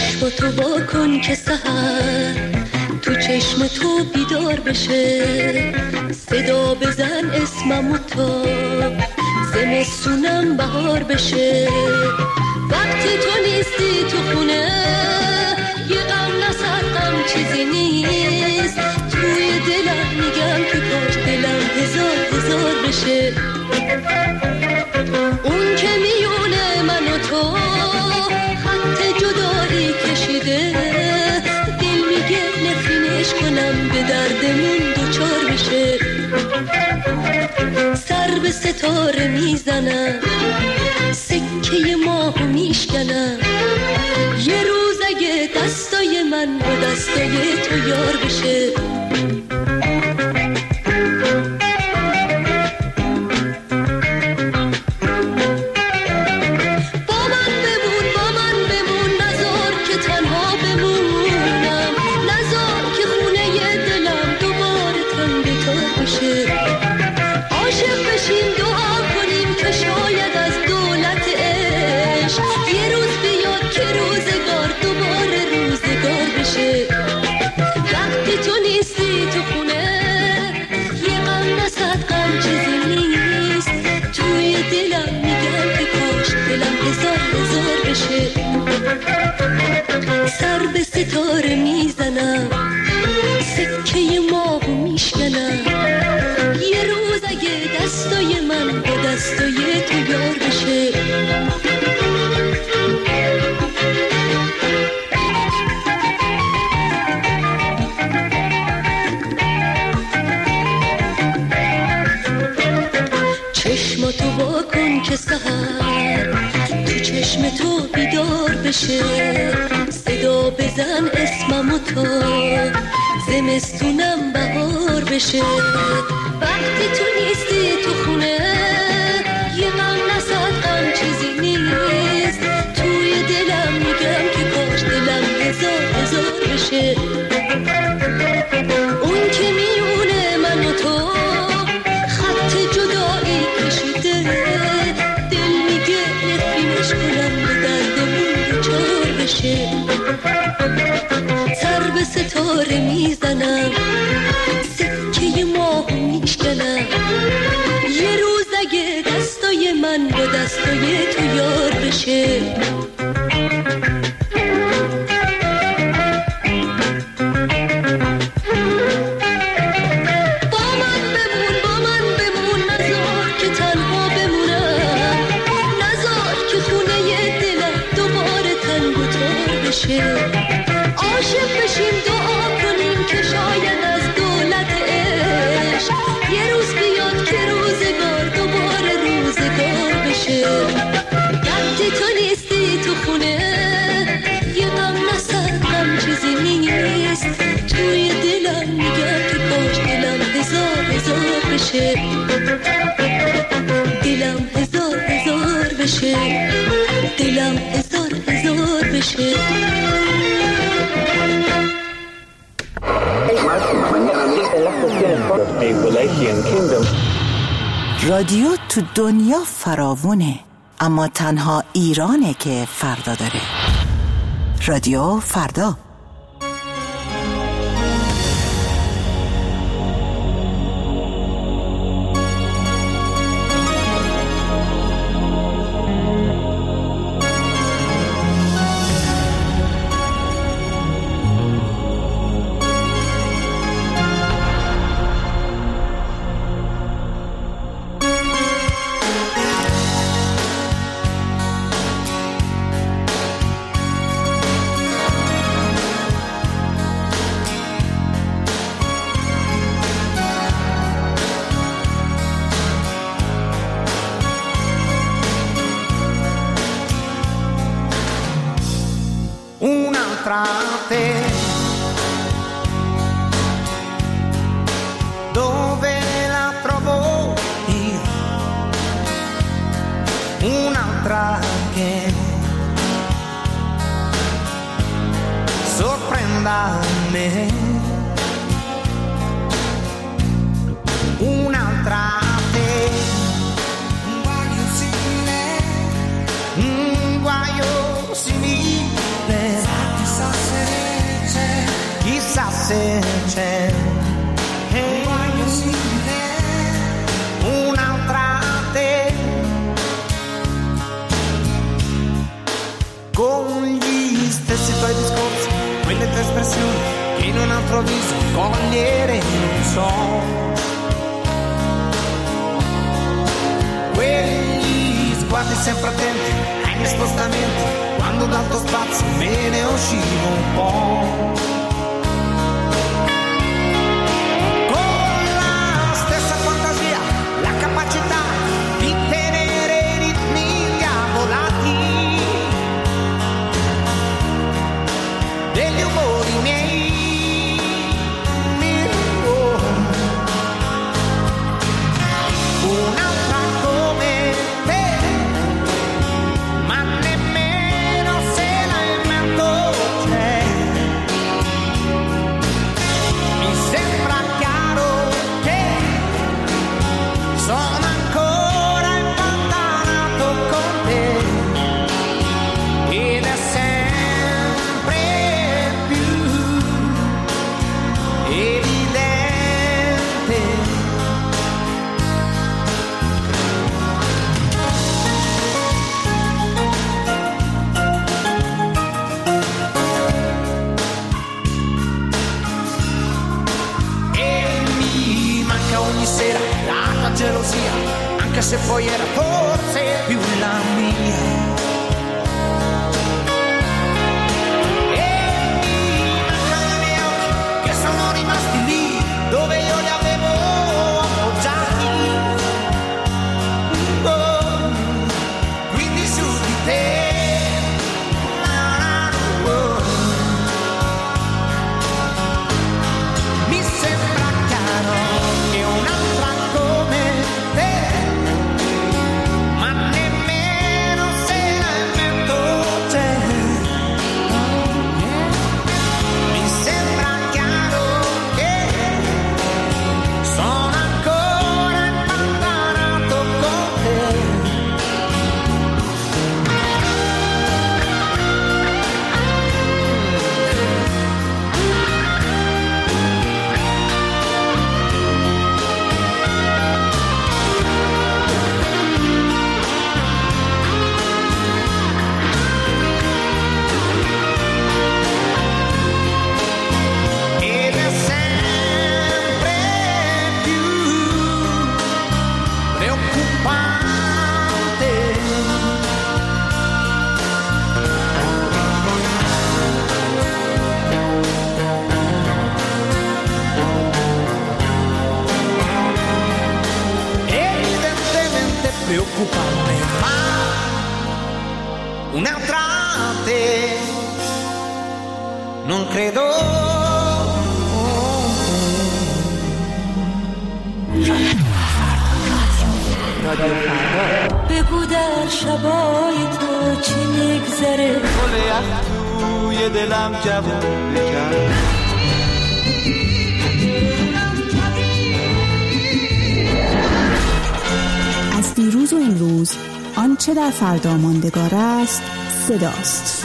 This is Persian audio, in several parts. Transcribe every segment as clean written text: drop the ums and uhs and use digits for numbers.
چشماتو وا کن که سحر تو چشم تو بیدار بشه، صدا بزن اسممو تا زمستونم بهار بشه. وقتی تو نیستی تو خونه یه غم نصد غم چیزی نیست، توی دلم میگم که کاش دلم هزار بشه. اون که میونه من و تو خط جدایی کشیده، دل میگه نفرینش کنم به دردمون دوچار بشه. سر به ستاره میزنم، سکه ماهو میشکنم، یه روز اگه دستای من با دستای تو یار بشه. سر به ستاره میزنم، سکه ماهو میشکنم، یه روز اگه دستای من با دستای تو یار بشه. چشماتو وا کن که سحر تو چشم تو بیدار بشه، صدا بزن اسممو تا زمستونم بهار بشه. وقتی تو نیستی تو خونه یه غم نصد غم چیزی نیست، توی دلم میگم که کاش دلم هزار بشه. اون که میونه من و تو خط جدایی کشیده، دل میگه نفرینش کنم به دردمون دوچار بشه. سر به ستاره میزنم، سکه ماهو میشکنم، یه روز اگه دستای من با دستای تو یار بشه. عاشق بشیم دعا کنیم که شاید از دولت عشق یه روز بیاد که روزگار دوباره روزگار بشه. وقتی تو نیستی تو خونه یه غم نصد غم چیزی نیست، توی دلم میگم که کاش دلم هزار بشه. دلم هزار بشه، دلم هزار بشه. رادیو تو دنیا فراوونه، اما تنها ایرانه که فردا داره. رادیو فردا. Un'altra te, dove la trovo io? Un'altra che sorprenda me, un'altra te, un guaio simile, un guaio simile. se c'è un'altra te, con gli stessi tuoi discorsi, quelle tue espressioni che in un altro viso cogliere non so, quegli sguardi sempre attenti ai miei spostamenti, quando dal tuo spazio me ne uscivo un po', con la stessa fantasia, la capacità di tenere i ritmi diavolati degli umori miei. Un'altra come te, ma nemmeno se la invento c'è. Mi sembra chiaro che sono ancora impantanato con te, ed è sempre più evidente. Ogni sera la tua gelosia, anche se poi era forse più la mia. E mi mancano i miei occhi che sono rimasti lì dove io li avevo appoggiati. Oh, quindi su di te. Mi sembra chiaro che un'altra come te, ma nemmeno se la invento c'è. Mi sembra chiaro che sono ancora impantanato con te. Ed è sempre più preoccupante. Evidentemente preoccupante, ma un'altra te non credo. بگو در شبای تو چی میگذره، گل یخ توی دلم جوون بکن. از دیروز و امروز آنچه در فردا ماندگار است صداست.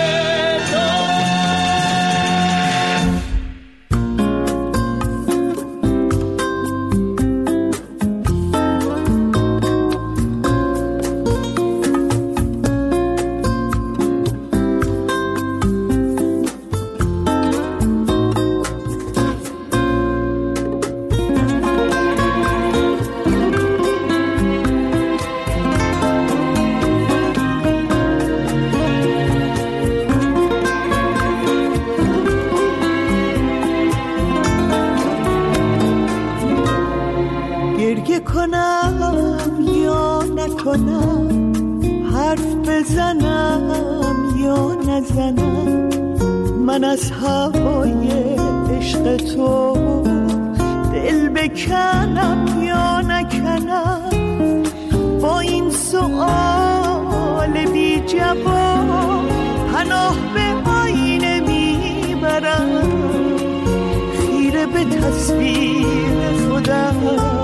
گریه کنم یا نکنم، حرف بزنم یا نزنم، من از هوای عشق تو دل بکنم یا نکنم، با این سؤال بی جواب پناه به آینه میبرم، خیره به تصویر خودم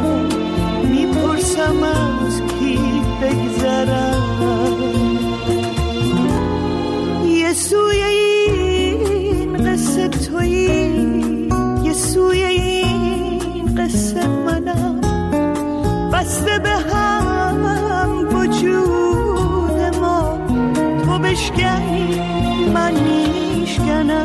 میپرسم از کی بگذرم. یه سوی این قصه تویی بشکنم،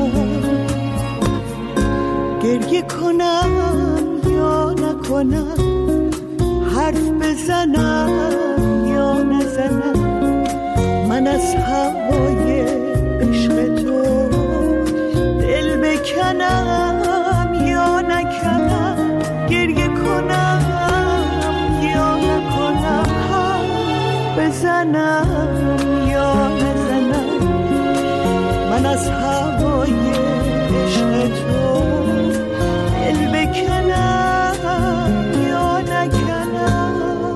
گریه کنم یا نکنم، حرف بزنم یا نزنم، من از هوای عشق تو دل بکنم یا نکنم، گریه کنم یا نکنم، حرف بزنم یا نزنم، من از هوای عشق تو دل بکنم یا نکنم.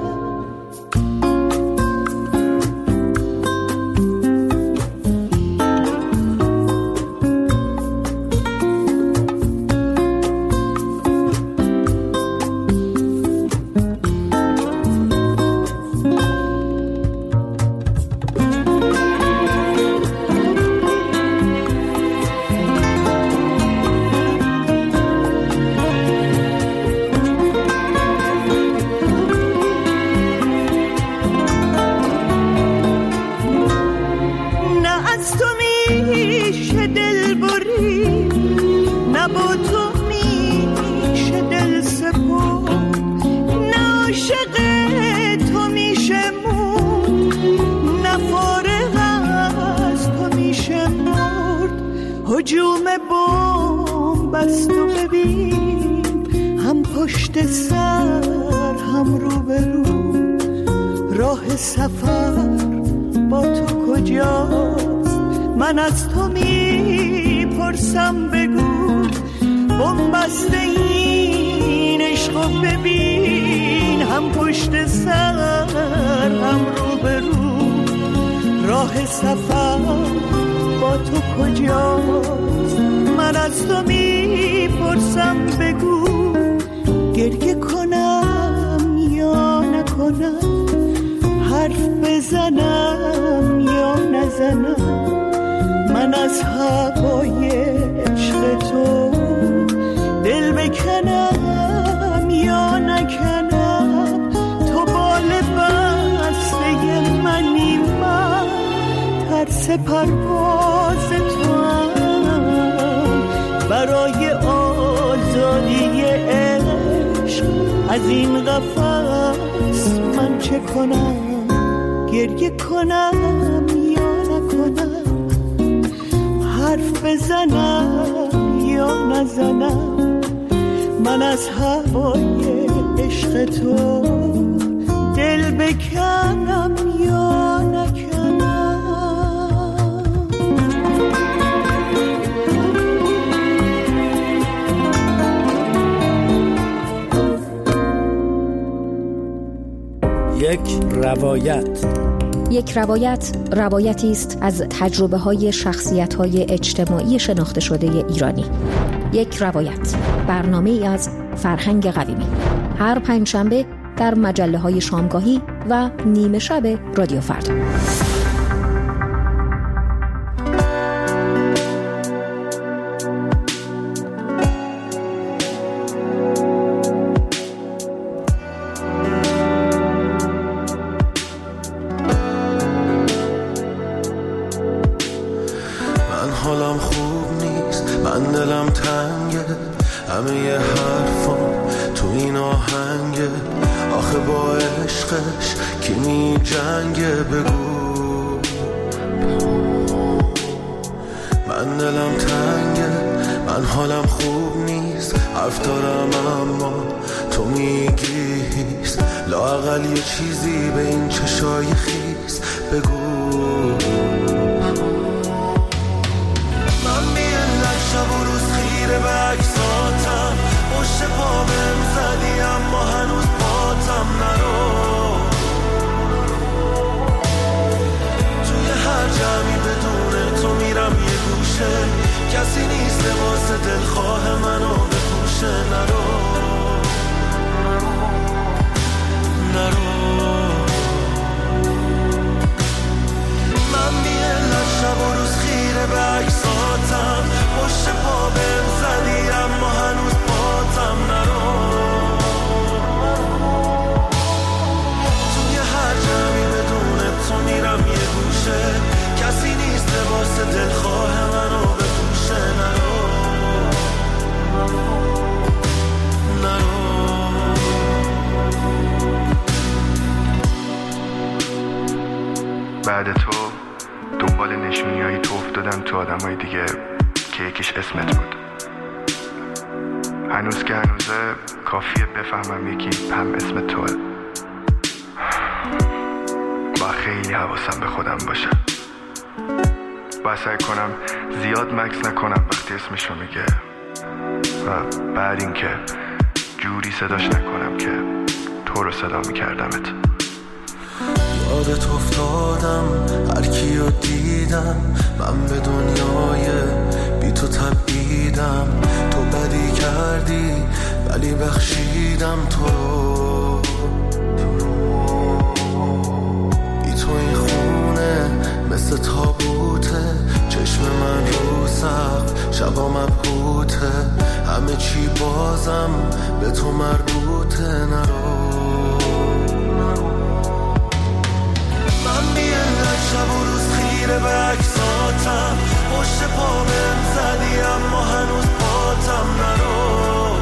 هجوم بمب است و ببین، هم پشت سر هم رو به رو، راه سفر با تو کجاست؟ من از تو میپرسم بگو، بمب است این عشق ببین، هم پشت سر هم رو به رو، راه سفر با تو کجاست؟ من از تو میپرسم بگو، گریه کنم یا نکنم، حرف بزنم یا نزنم، من از هوای عشق تو دل بکنم یا نکنم، تو بال بسته منی، من ترس پرواز تو هم، برای آزادی عشق از این قفس من چه کنم؟ گریه کنم یا نکنم، حرف بزنم یا نزنم، من از هوای عشق تو دل بکنم یا نکنم. یک روایت روایتی است از تجربه‌های شخصیت‌های اجتماعی شناخته شده ایرانی. یک روایت، برنامه‌ای از فرهنگ قویمی، هر پنجشنبه در مجله‌های شامگاهی و نیمه شب رادیو فردا. حالم خوب نیست، من دلم تنگه، همه حرفام تو این آهنگه، آخه با عشقش کی می جنگه؟ بگو من دلم تنگه، من حالم خوب نیست، حرف دارم اما تو میگی هیست، لااقل یه چیزی به این چشای خیس بگو. شب و روز خیره به عکساتم، پشت پا بهم زدی اما هنوز پاتم نرو، توی هر جمعی بدون تو میرم یه گوشه، کسی نیست واسه دلخواه منو بپوشه، نرو نرو. من بی‌علت شب و روز خیره به عکساتم، پشت پا بهم زدی اما هنوز پاتم نرو، توی هر جمعی بدون تو میرم یه گوشه، کسی نیست واسه دلخواه منو آدمای دیگه که یکیش اسمت بود. هنوز که هنوزه کافیه بفهمم یکی هم اسم توه. با خیلی حواسم به خودم باشه. با سعی کنم زیاد مکس نکنم وقتی اسمشو میگه و بعد این که جوری صداش نکنم که تو رو صدا میکردمت. یادت افتادم هر کیو دیدم، من به دنیای بی تو تبعیدم. تو بدی کردی ولی بخشیدم تو رو. بی تو این خونه مثل تابوته، چشم من رو سقف شبا مبهوته. همه چی بازم به تو مربوطه. نرو من بیادر شب و روز خیره به عکساتم، پشت پا بهم زدی اما هنوز پاتم. نرو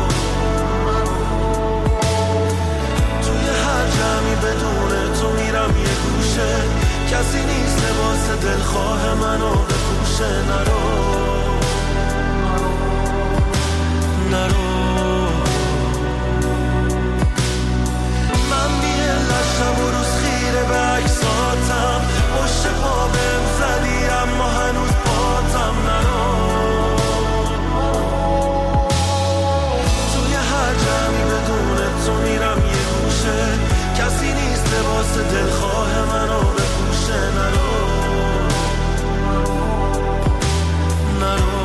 توی هر جمعی بدون تو میرم یه گوشه، کسی نیست لباس دلخواه منو بپوشه. نرو نرو من بیادر شب و روز خیره به عکساتم، پشت پا بهم زدی اما هنوز پاتم. نرو توی هر جمعی بدون تو میرم یه گوشه، کسی نیست لباس دلخواه منو بپوشه. نرو نرو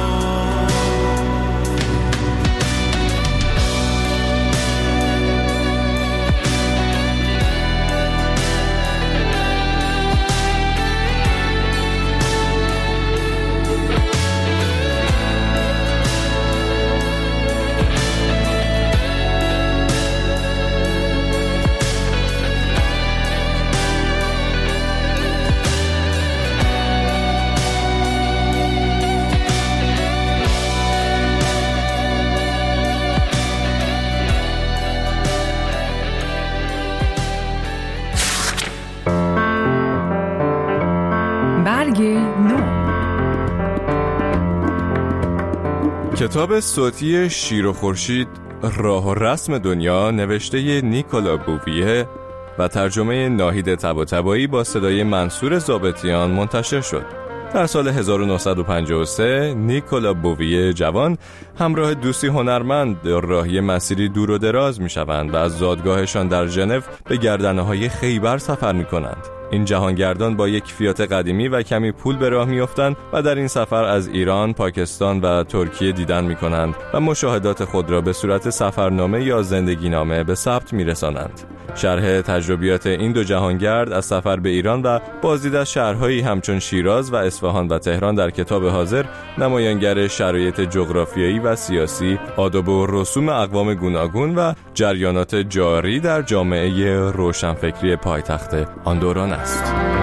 کتاب صوتی شیر و خورشید راه و رسم دنیا نوشته نیکولا بوویه و ترجمه ناهید طباطبایی با صدای منصور ضابطیان منتشر شد. در سال 1953 نیکولا بوویه جوان همراه دوستی هنرمند راهی مسیری دور و دراز می شوند و از زادگاهشان در ژنو به گردنه‌های خیبر سفر می کنند. این جهانگردان با یک فیات قدیمی و کمی پول به راه میافتند و در این سفر از ایران، پاکستان و ترکیه دیدن میکنند و مشاهدات خود را به صورت سفرنامه یا زندگینامه به ثبت میرسانند. شرح تجربیات این دو جهانگرد از سفر به ایران و بازدید از شهرهایی همچون شیراز و اصفهان و تهران در کتاب حاضر نمایانگر شرایط جغرافیایی و سیاسی، آداب و رسوم اقوام گوناگون و جریانات جاری در جامعه روشنفکری پایتخت آن دوران است.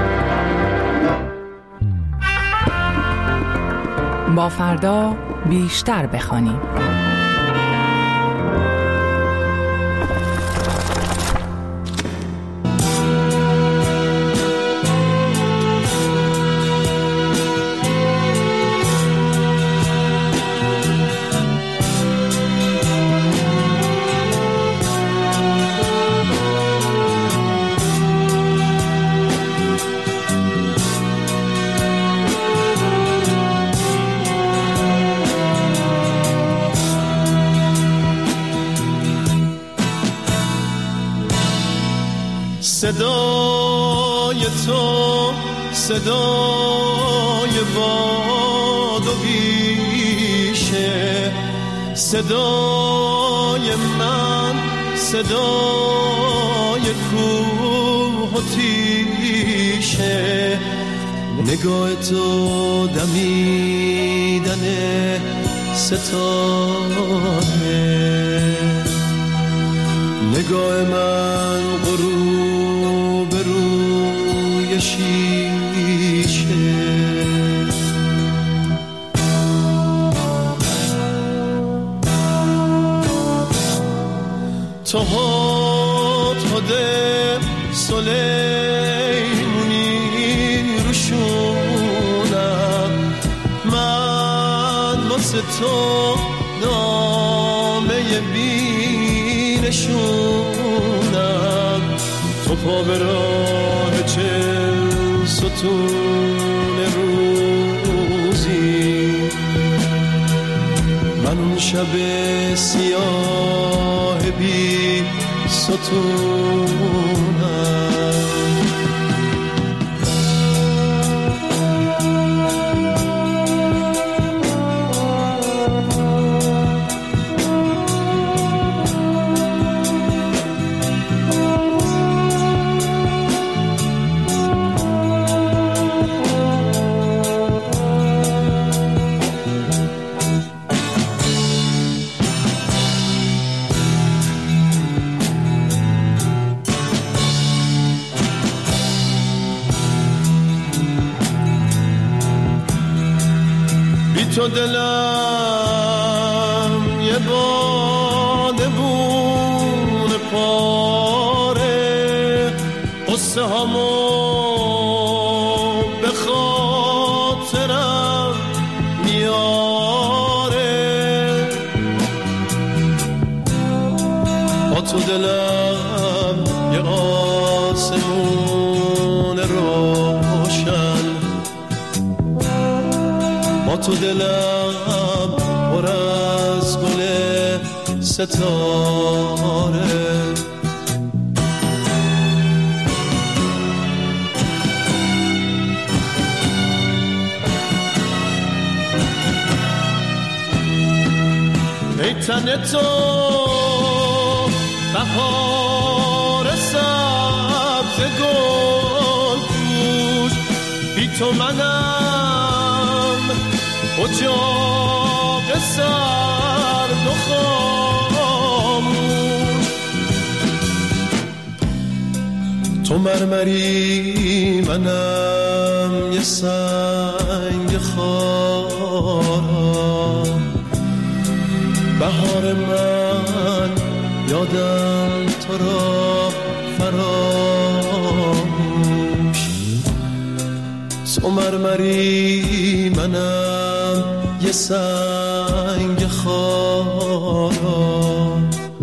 با فردا بیشتر بخوانیم. صدای تو صدای باد و بیشه، صدای من صدای کوه و تیشه. نگاه تو دمیدن ستاره، نگاه من غروب روی شیشه. تو هده سلیمونی روشونم، واسه تو نامه بینشونم، تو پا به راه چه ستون روزی، من اون شب سیاه بی ستونم. تو دلم یه بادبون پاره، قصه هامو به خاطرم میاره، با تو دلم یه آسمون روشن، با تو دلم پر از گل ستاره، ای تن تو بهار سبز گل پوش، بی تو منم اجاق سرد و خاموش، تو مرمری منم یه سنگ خارا، بهار من یادم تو را فراموش، تو مرمری منم یه سنگ خارا،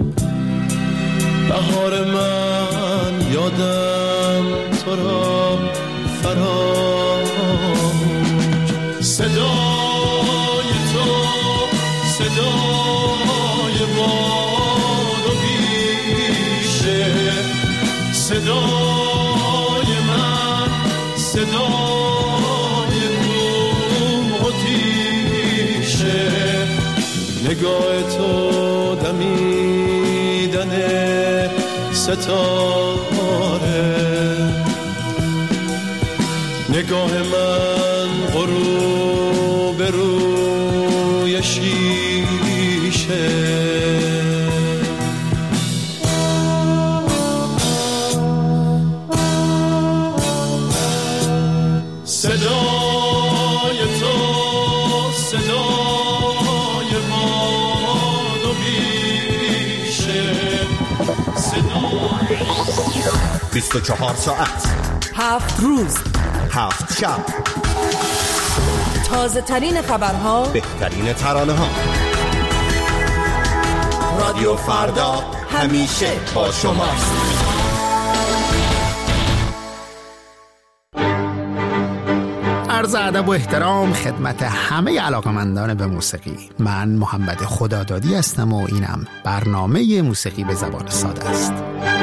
بهار من یادم تو را فراموش، صدای تو صدای باد و بیشه، صدای من صدای روح و تیشه، نگاه تو دمیدن ستاره، نگاه من غروب روی شیشه، صدای تو صدای باد و بیشه، صدای 24 ساعت 7 روز 7 شب، تازه ترین خبرها، بهترین ترانه ها. رادیو فردا همیشه با شماست. عرض ادب و احترام خدمت همه علاقمندان به موسیقی. من محمد خدادادی هستم و اینم برنامه موسیقی به زبان ساده است.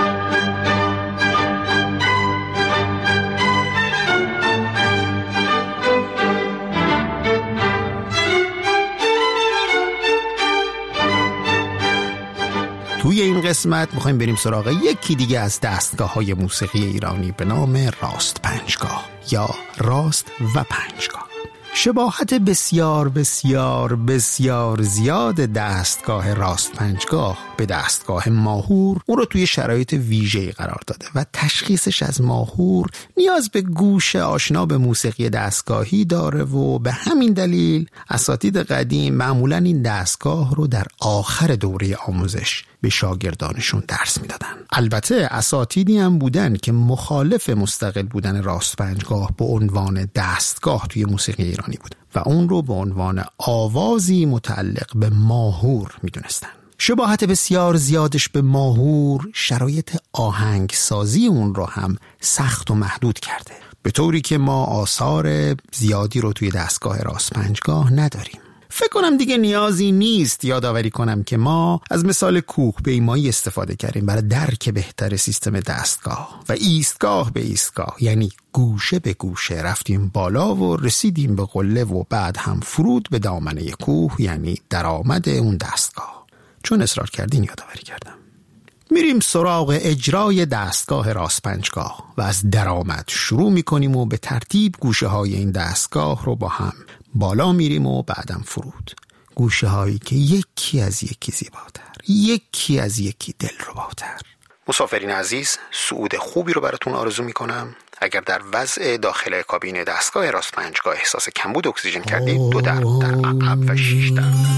توی این قسمت میخوایم بریم سراغ یکی دیگه از دستگاه‌های موسیقی ایرانی به نام راست پنجگاه یا راست و پنجگاه. شباهت بسیار بسیار بسیار زیاد دستگاه راست پنجگاه به دستگاه ماهور اون رو توی شرایط ویژه‌ای قرار داده و تشخیصش از ماهور نیاز به گوش آشنا به موسیقی دستگاهی داره و به همین دلیل اساتید قدیم معمولاً این دستگاه رو در آخر دوره آموزش به شاگردانشون درس میدادن. البته اساتیدی هم بودن که مخالف مستقل بودن راست پنجگاه به عنوان دستگاه توی موسیقی ایرانی ایرانی بود و اون رو به عنوان آوازی متعلق به ماهور میدونستن. شباهت بسیار زیادش به ماهور شرایط آهنگسازی اون رو هم سخت و محدود کرده، به طوری که ما آثار زیادی رو توی دستگاه راست پنجگاه نداریم. فکر کنم دیگه نیازی نیست یادآوری کنم که ما از مثال کوه پیمایی استفاده کردیم برای درک بهتر سیستم دستگاه و ایستگاه به ایستگاه، یعنی گوشه به گوشه رفتیم بالا و رسیدیم به قله و بعد هم فرود به دامنه کوه، یعنی درآمد اون دستگاه. چون اصرار کردین یادآوری کردم. میریم سراغ اجرای دستگاه راست پنجگاه و از درآمد شروع میکنیم و به ترتیب گوشه های این دستگاه رو با هم بالا میریم و بعدم فرود. گوشه هایی که یکی از یکی زیباتر، یکی از یکی دلرباتر. مسافرین عزیز، صعود خوبی رو براتون آرزو میکنم. اگر در وضع داخل کابین دستگاه راست پنجگاه احساس کمبود اکسیژن کردید، 2 در عقب و 6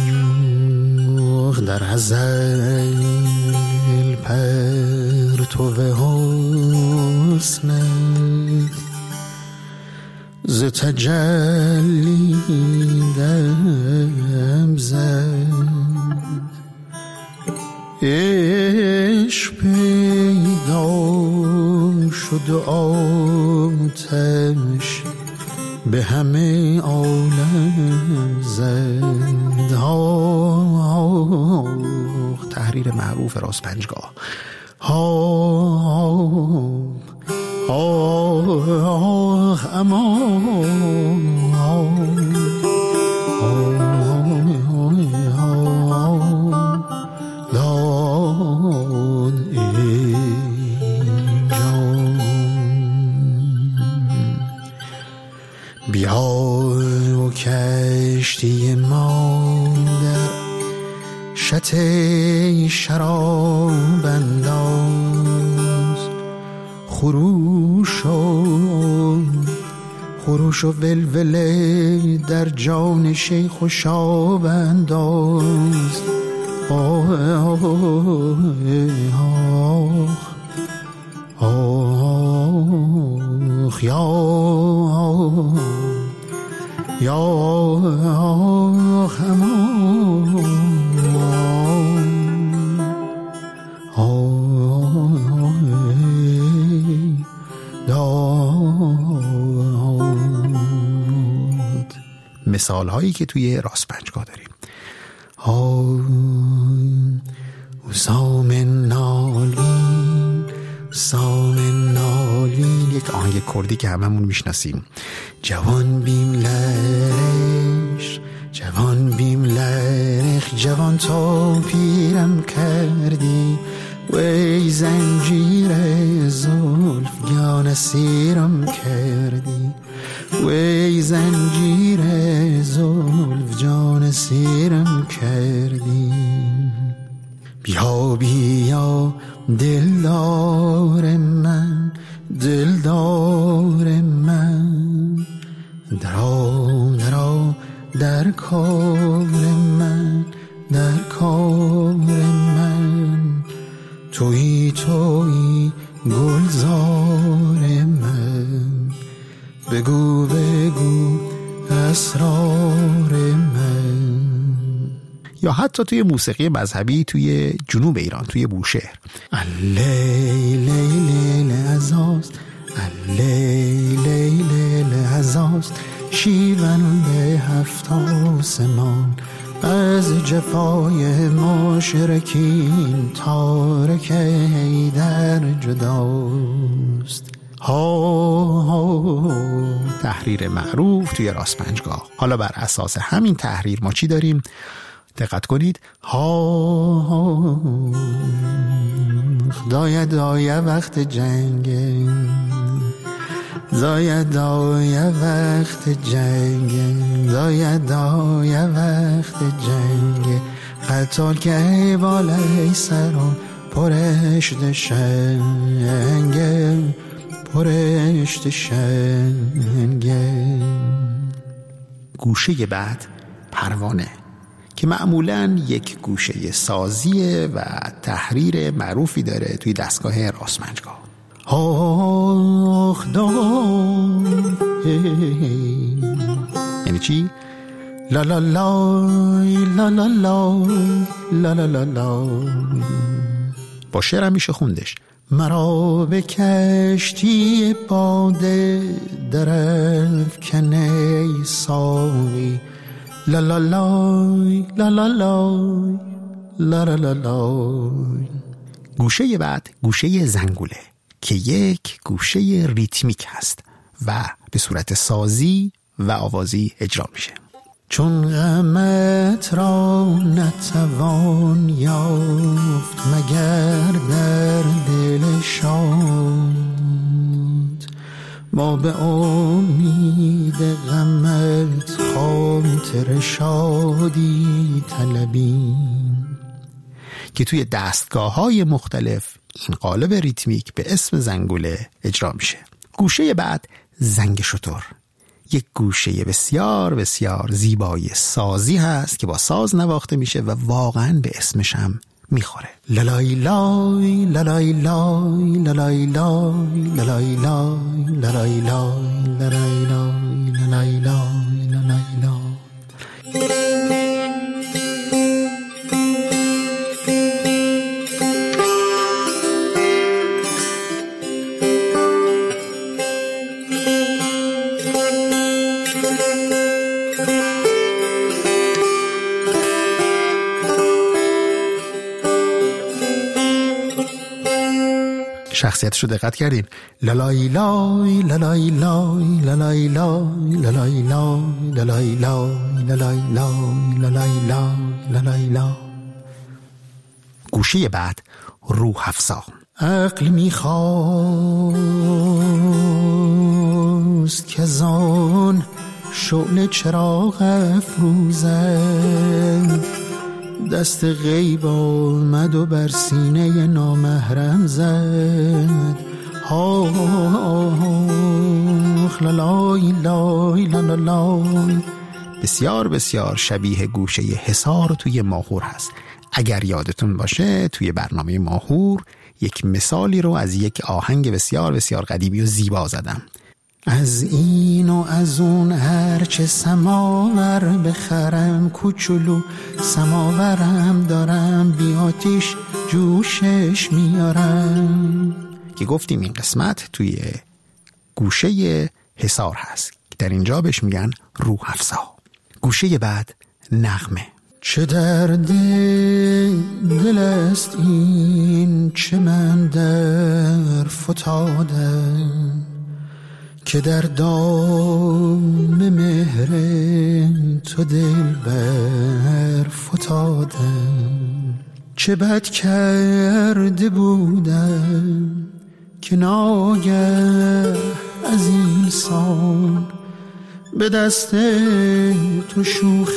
در ازل پرتو حسنت ز تجلی دم زد، عشق پیدا شد و آتش به همه عالم زد. تحریر معروف راست پنجگاه. بیا و کشتی ما در شط شراب انداز، خروش و ولوله در جان شیخ و شاب انداز. مثال هایی که توی راست پنجگاه داریم. سامن نالین، یک آهنگ کردی که هممون میشناسیم. جوان بیم لرش، جوان بیم لرخ، جوان تا پیرم کردی، وی زنجیر زلف گان اسیرم کردی، وی زنجیر زلف جان اسیرم کردی. بیا بیا دلدار من، دلدار من، درا درا در کار من، در کار من، تویی تویی گلزار من، بگو بگو اسرار من. یا حتی توی موسیقی مذهبی توی جنوب ایران، توی بوشهر، اللیل لیل عزاست، اللیل لیل عزاست، شیون به 7 آسمان، از جفای مشرکین تارک حیدر جداست. تحریر معروف توی راست پنجگاه. حالا بر اساس همین تحریر ما چی داریم؟ دقت کنید. دایه دایه وقت جنگ، دایه دایه وقت جنگ، دایه دایه وقت جنگ، قطار که بالای سران پرشت شنگ، پرشت شنگ. گوشه بعد پروانه که معمولاً یک گوشه سازیه و تحریر معروفی داره توی دستگاه راست پنجگاه. یعنی یعنی چی؟ لا لا لای لا لا لای لا لا لا لای. با شعرم میشه خوندش. مرا به کشتی باده درافکنی ساقی لا لا لای لا لا لای لا لا لا لای. گوشه بعد گوشه زنگوله که یک گوشه ریتمیک هست و به صورت سازی و آوازی اجرا میشه. چون غمت را نتوان یافت مگر در دل شاد، ما به امید غمت خاطر شادی طلبیم. که توی دستگاه‌های مختلف این قالب ریتمیک به اسم زنگوله اجرا میشه. گوشه بعد زنگ شتر، یک گوشه بسیار بسیار زیبای سازی هست که با ساز نواخته میشه و واقعا به اسمش هم میخوره. لالای لای لالای لای لالای لای لالای لای لالای لای لالای لای لالای لای لالای لای. شخصیتشو دقت کردین؟ لالای لای لالای لای لالای لای لالای لای لالای لای لالای لای لالای لای لالای لای. گوشه بعد روح افزا. عقل میخواست که زان شعله چراغ افروزد، دست غیب آمد و بر سینه نامحرم زد. آخ لالای لای لالای. بسیار بسیار شبیه گوشه حصار توی ماهور هست. اگر یادتون باشه توی برنامه ماهور یک مثالی رو از یک آهنگ بسیار بسیار قدیمی و زیبا زدم. از این و از اون هرچه سماور بخرم، کوچولو سماورم دارم بی آتیش جوشش میارم. که گفتیم این قسمت توی گوشه حصار هست که در اینجا بهش میگن روح افزا. گوشه بعد نغمه. چه درد دل است این چه من در فتادم، که در دام مهر تو دل بر فتادم. چه بد کرده بودم که ناگه از این سان به دست تو شوخ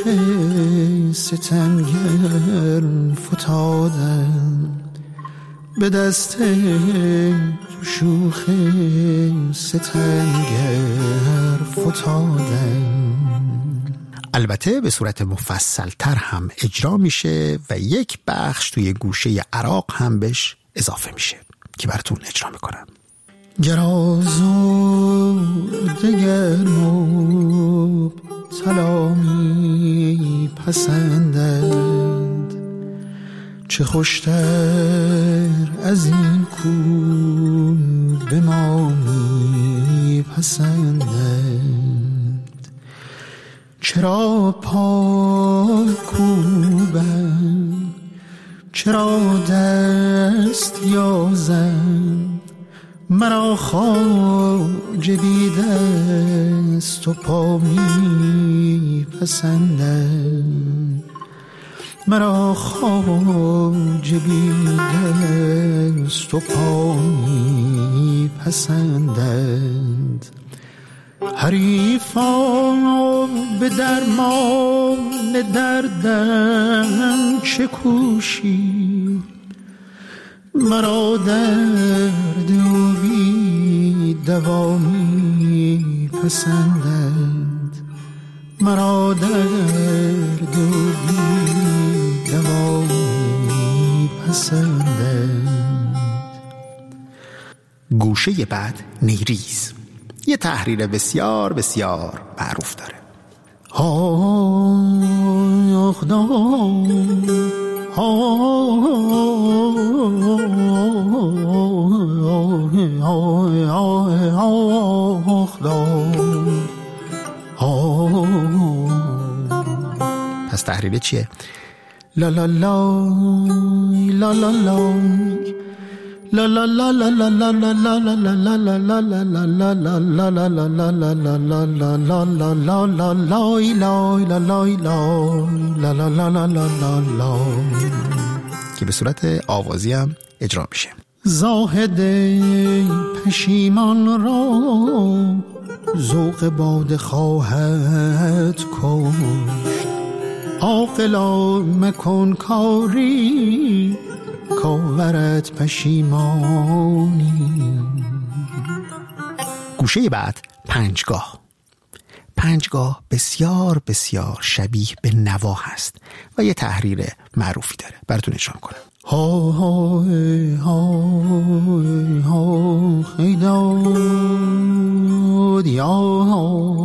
ستمگر فتادم. به دست تو شوخ ستمگر فتادم. البته به صورت مفصل تر هم اجرا میشه و یک بخش توی گوشه عراق هم بهش اضافه میشه که براتون اجرا میکنم. گرازو دگر مبتلامی پسندند، چه خوشتر از این کو به ما میپسندند. چرا پای کوبم، چرا دست یازم، مرا خواجه بی دست و پا میپسندند. مرا خواجه بی دست و پا میپسندند. حریفان به درمان دردم چه کوشی، مرا درد و بی دوا میپسندند. مرا درد و بی دوا میپسندند. گوشه بعد نیریز یه تحریر بسیار بسیار معروف داره. آخ دام پس تحریره چیه؟ لا لا لا لا لا لا لا لا لا لا لا لا لا لا که به صورت آوازی هم اجرا میشه. زاهد پشیمان را ذوق باده خواهد کشت، عاقلا مکن کاری کاورت پشیمانی. گوشه بعد پنجگاه. پنجگاه بسیار بسیار شبیه به نوا هست و یه تحریر معروفی داره، براتون اجرا کنم. ها ها ها ها خیداد یا ها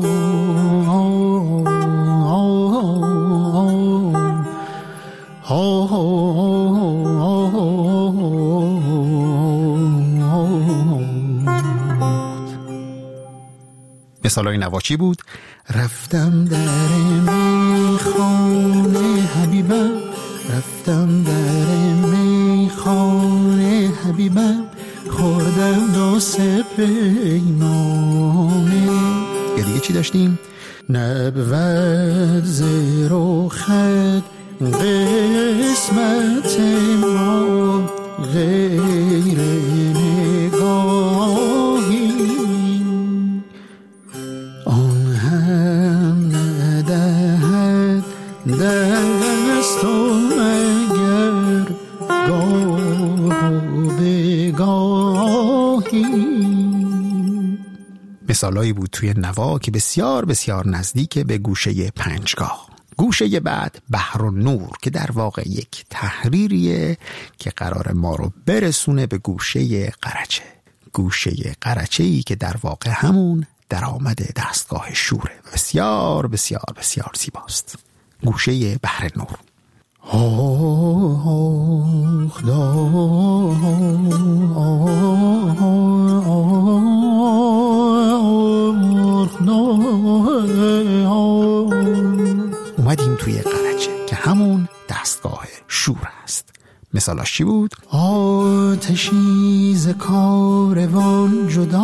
مثالای نواچی بود. رفتم در میخانه حبیبم، رفتم در میخانه حبیبم، خوردم دو سه پیمانه. یا دیگه چی داشتیم؟ نبود زیر خد قسمت ما غیر نگاهی، آن هم ندهد دست و مگر گاه و بگاهی. مثالایی بود توی نوا که بسیار بسیار نزدیک به گوشه پنجگاه. گوشه بعد بحر و نور که در واقع یک تحریریه که قرار ما رو برسونه به گوشه قرچه. گوشه قرچه‌ای که در واقع همون درآمد دستگاه شوره و بسیار بسیار بسیار زیباست. گوشه بحر نور. اومدیم توی قرچه که همون دستگاه شور است. مثالاش چی بود؟ آتشی ز کاروان جدا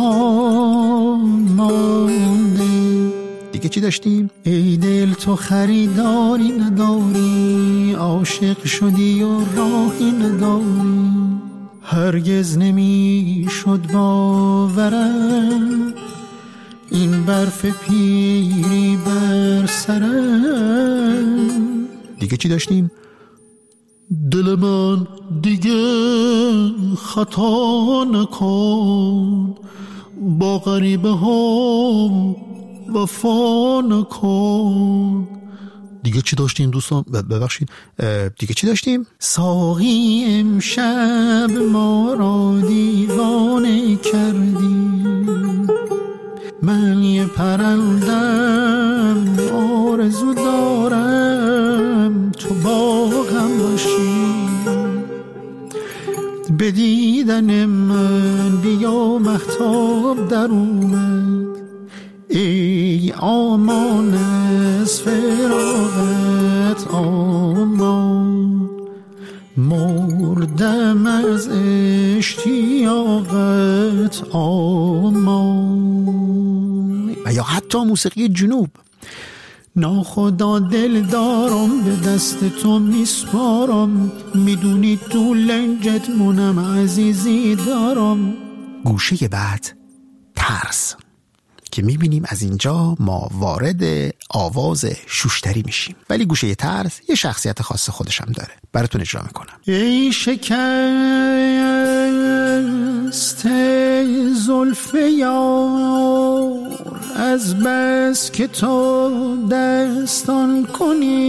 مانده. دیگه چی داشتیم؟ ای دل تو خریداری نداری، عاشق شدی و راهی نداری، هرگز نمی شد باورم این برف پیری بر سرم. دیگه چی داشتیم؟ دل من دیگه خطا نکن، با غریبه ها وفا نکن. دیگه چی داشتیم دوستان؟ ببخشید دیگه چی داشتیم؟ ساقی امشب ما را دیوانه کردی، من یه پرندم آرزو دارم تو باغم باشی، به دیدن من بیا مهتاب در اومد، ای آمان از فراغت آمان، مردم از اشتیاقت آمان. و یا حتی موسیقی جنوب. ناخدا دل دارم به دست تو میسپارم، میدونی تو لنجت منم عزیزی دارم. گوشه بعد ترس که میبینیم از اینجا ما وارد آواز شوشتری میشیم، ولی گوشه ترس یه شخصیت خاص خودش هم داره، براتون اجرا میکنم. ای شکست زلف یار از بس که تو دستان کنی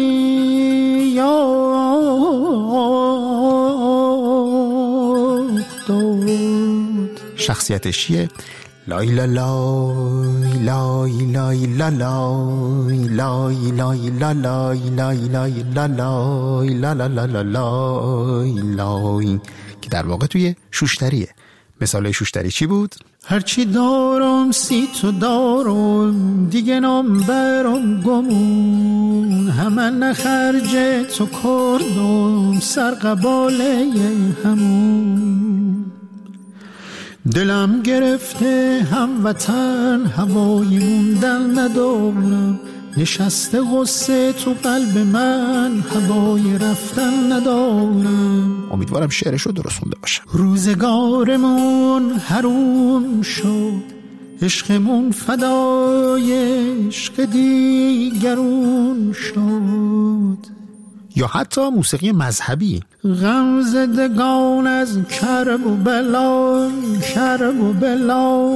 یاد. شخصیتش چیه؟ لای لا لای لای لای لا لای لای لای لا لای لای لای لا لای لا لا لا لا لای لای، که در واقع توی شوشتریه. مثال شوشتری چی بود؟ هرچی دارم سی تو دارم، دیگه نام برام گمون، همه نخرج تو کردم، سر قباله همون. دلم گرفته هموطن، هوای موندن ندارم، نشسته غصه تو قلب من، هوای رفتن ندارم. امیدوارم شعرشو درست خونده باشم. روزگارمون حروم شد، عشقمون فدای عشق دیگرون شد. یا حتی موسیقی مذهبی، غم زدگان از کرب و بلا، کرب و بلا،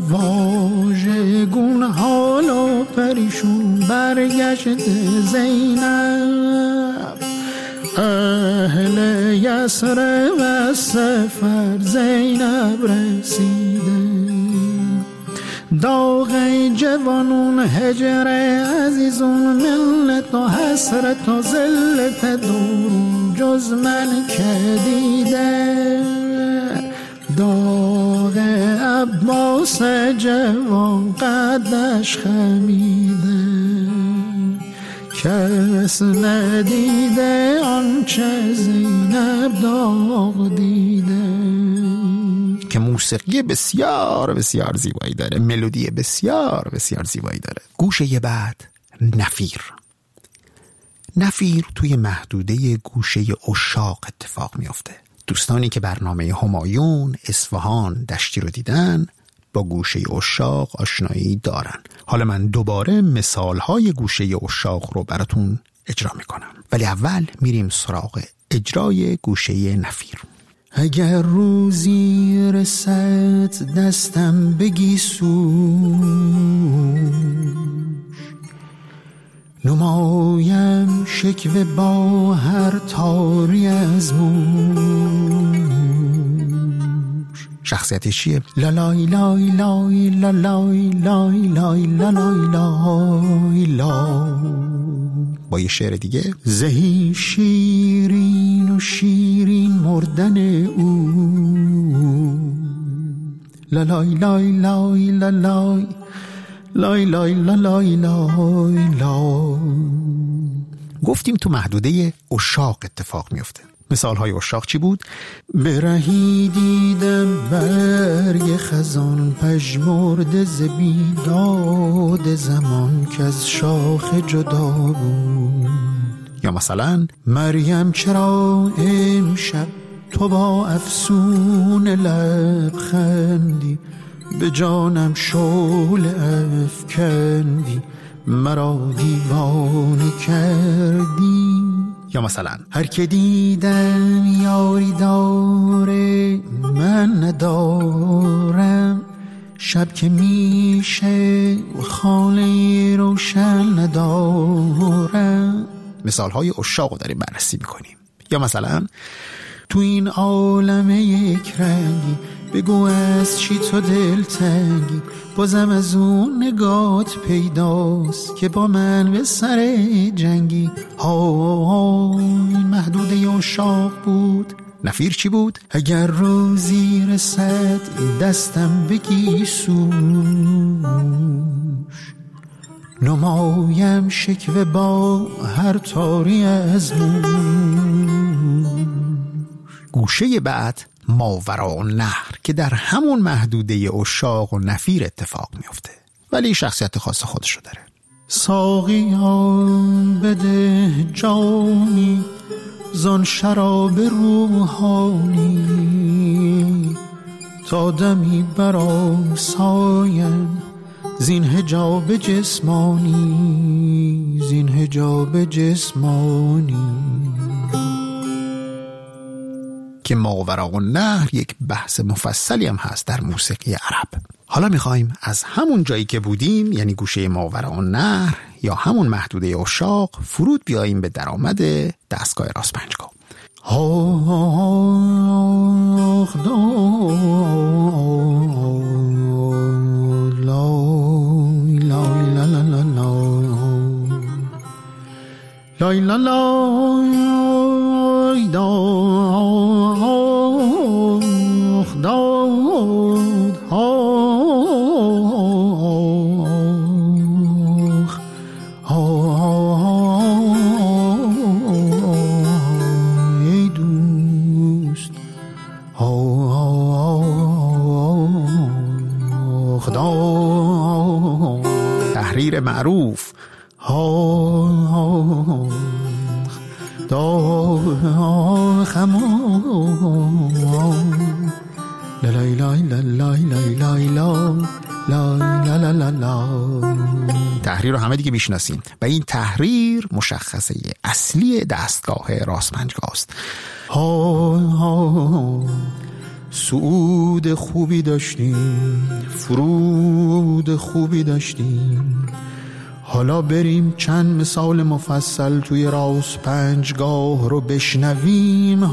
واژگون حال و پریشون برگشت زینب، اهل یسر و سفر زینب رسیده، داغ جوانون هجر عزیزون، ملت و حسرت و ذلت دورون، جز من که دیده، داغ عباس جوان قدش خمیده، کس ندیده آنچه زینب داغ دیده. که موسیقی بسیار بسیار زیبایی داره، ملودی بسیار بسیار زیبایی داره. گوشه بعد نفیر. نفیر توی محدوده گوشه عشاق اتفاق میفته. دوستانی که برنامه همایون، اصفهان، دشتی رو دیدن با گوشه عشاق آشنایی دارن. حالا من دوباره مثالهای گوشه عشاق رو براتون اجرا میکنم، ولی اول میریم سراغ اجرای گوشه نفیر. اگر روزی رسد دستم بگی سوش، نمایم شکوه با هر تاری از موش. شخصیتش چیه؟ لالای لای لای لالای لای لای لالای لای لای. با یه شعر دیگه، زهی شیرین و شیرین مردن او، لالای لای لای لالای لای لای لای لای لای. گفتیم تو محدوده عشاق اتفاق میفته. مثالهای عشاق چی بود؟ برهی دیدم برگ خزان، پژمرده ز بیداد زمان، که از شاخ جدا بود. یا مثلا مریم چرا امشب تو با افسون لبخندی، به جانم شعله افکندی، مرا دیوانه کردی. یا مثلا هر که دیدم یاری داره من ندارم، شب که میشه خانه روشن ندارم. مثالهای عشاق رو داریم بررسی میکنیم. یا مثلا تو این عالم یک رنگی، بگو از چی تو دلتنگی، بازم از اون نگات پیداست که با من به سر جنگی. این محدوده عشاق بود. نفیر چی بود؟ اگر روزی رسد دستم بگی سوش، نمایم شکوه با هر تاری از موش. گوشه بعد ماوراء النهر که در همون محدوده عشاق و نفیر اتفاق میفته، ولی شخصیت خاص خودشو داره. ساقیان بده جامی زان شراب روحانی، تا دمی برام سایم زین حجاب جسمانی، زین حجاب جسمانی. که ماوراء النهر یک بحث مفصلی هم هست در موسیقی عرب. حالا میخوایم از همون جایی که بودیم، یعنی گوشه ماوراء النهر یا همون محدوده عشاق، فرود بیاییم به درآمد دستگاه راست پنجگاه. معروف. تحریر رو همه دیگه میشناسیم و این تحریر مشخصه اصلی دستگاه راست پنجگاه است. سعود خوبی داشتیم، فرود خوبی داشتیم، حالا بریم چند مثال مفصل توی راست پنجگاه رو بشنویم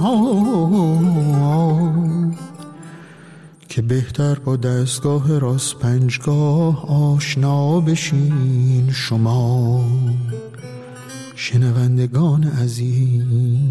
که بهتر با دستگاه راست پنجگاه آشنا بشین شما شنوندگان عزیز.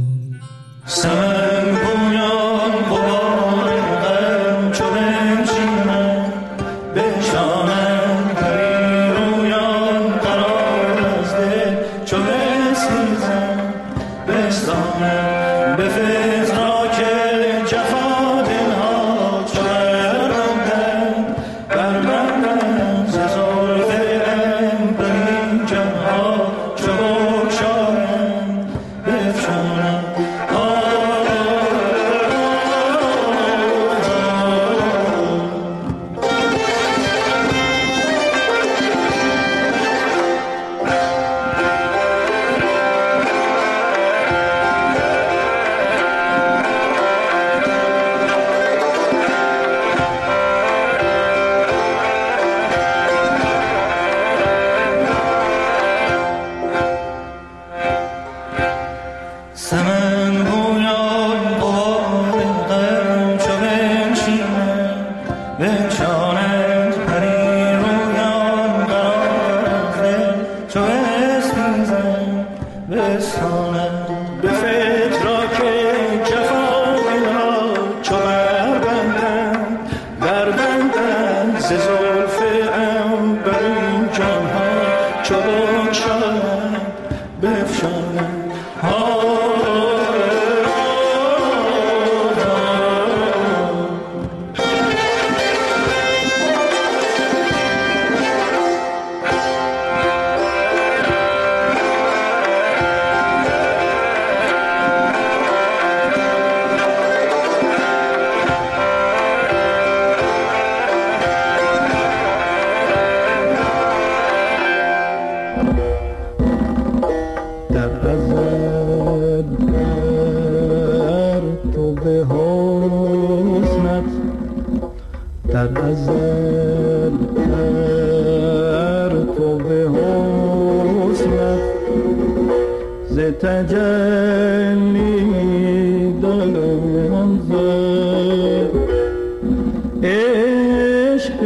سنگ بویان قبارم چو بنشینم بشانم پری رویان قرار از دل چو بسیزم بستانم به فتراک جفا دلها چو بربندم بربندم ز زلف ام بر این جمها چو بگشایم بفشانم. تجلی دلم زد عشق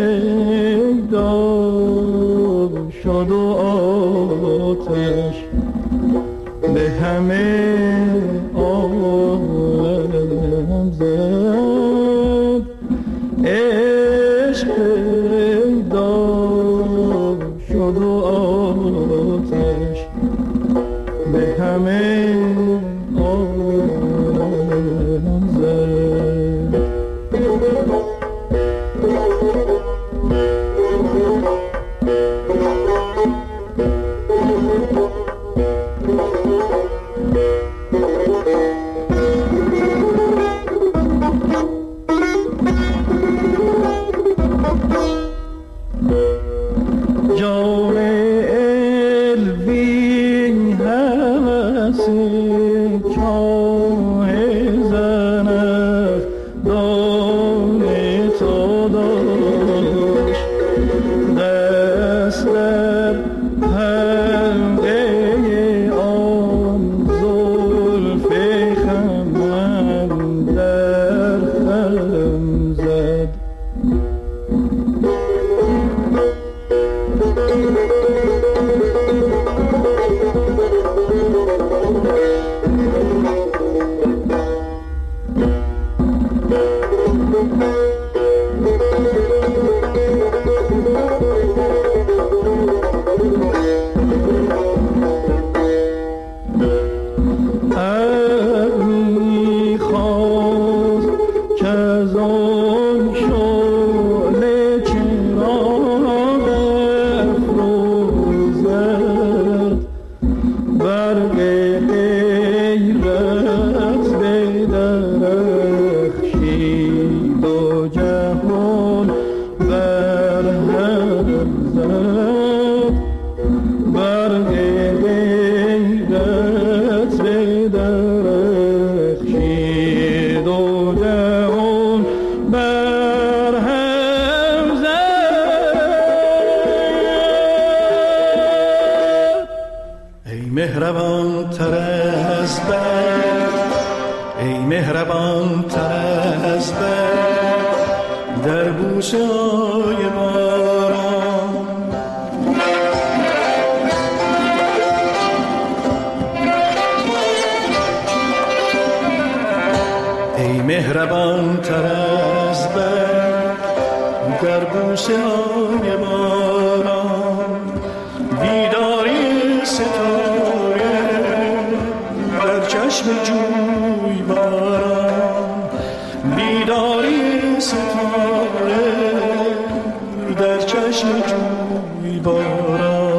دار شد و آتش به همه عالم زد عشق دار شد و آتش به همه عالم زد. جان الوی هست چاه زنه دان تو داشت دست در حلقه آن زلف خمم در خم زد. غیرت بدرخشید و جهان برهم زد برق غیرت بدرخشید و جهان برهم زد ای مهربان تر از برق ای مهربان تر از برق در بوسه های باران ای مهربان تر از برق در بوسه های باران بیداری ستاره در چشم جوی باران بیداری ستاره در چشم جوی باران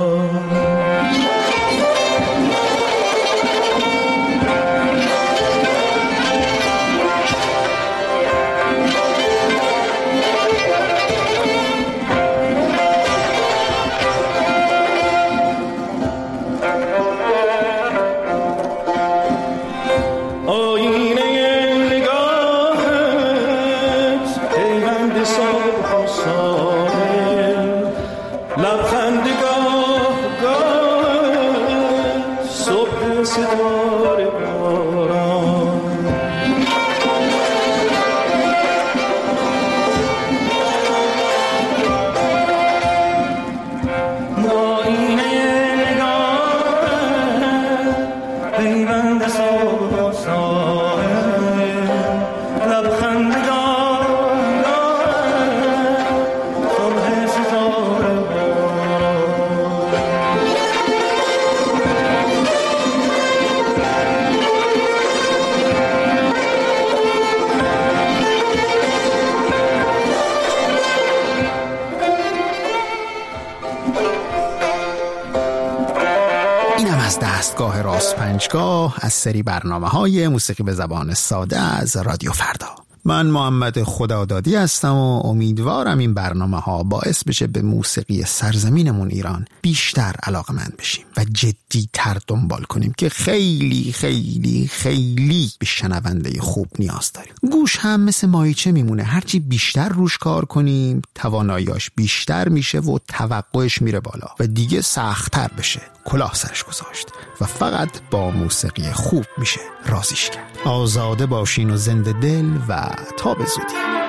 دستگاه راست پنجگاه از سری برنامه‌های موسیقی به زبان ساده از رادیو فردا. من محمد خدادادی هستم و امیدوارم این برنامه‌ها باعث بشه به موسیقی سرزمینمون ایران بیشتر علاقه‌مند بشیم و جدی‌تر دنبال کنیم که خیلی خیلی خیلی به شنونده خوب نیاز داریم. گوش هم مثل مایچه میمونه، هرچی بیشتر روش کار کنیم تواناییاش بیشتر میشه و توقعش میره بالا و دیگه سخت‌تر بشه کلاه سرش گذاشت و فقط با موسیقی خوب میشه رازیش کرد. آزاده باشین و زنده دل و تا به زودی.